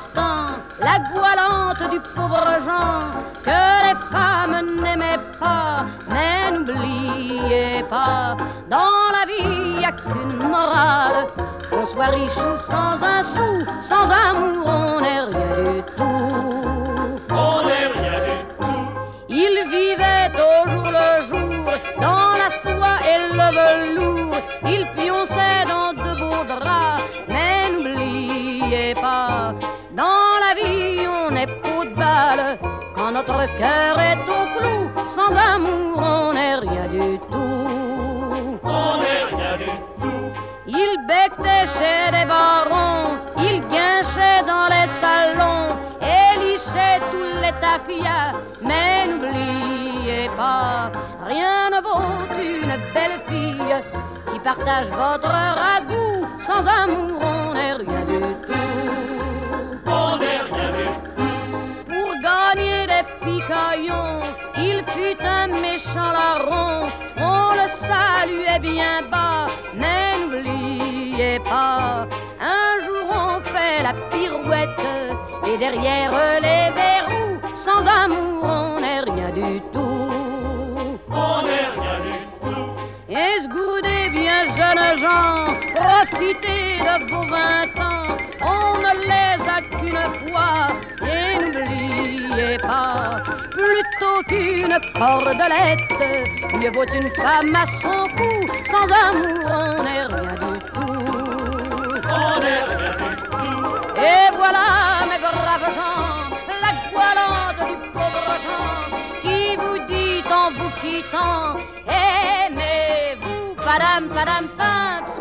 instant la goualante du pauvre Jean que les femmes n'aimaient pas. Mais n'oubliez pas, dans la vie y a qu'une morale, qu'on soit riche ou sans un sou, sans amour on n'est rien du tout. On n'est rien du tout. Il vivait au jour le jour dans la soie et le velours. Il pionçait dans de beaux draps. Mais n'oubliez pas, dans la vie on est peau de balle. Quand notre cœur est au clou, sans amour on n'est rien du tout. On n'est rien du tout. Il becquetait chez des barons, il guinchait dans les salons et lichait tous les taffias. Mais n'oubliez pas, rien ne vaut une belle fille qui partage votre ragoût. Sans amour on n'est rien du tout. On n'est rien du tout. Pour gagner des picaillons, il fut un méchant larron. On le saluait bien bas, mais n'oubliez pas, un jour on fait la pirouette et derrière les verrous, sans amour on n'est rien du tout. On n'est rien du tout. Esgourdez bien jeunes gens, profitez de vos 20 ans, on ne les a qu'une fois. Et n'oubliez pas, plutôt qu'une cordelette, mieux vaut une femme à son cou. Sans amour on n'est rien du tout. On n'est rien du tout. Et voilà mes braves gens, la goualante du pauvre Jean, qui vous dit en vous quittant, aimez-vous, padam padam pam.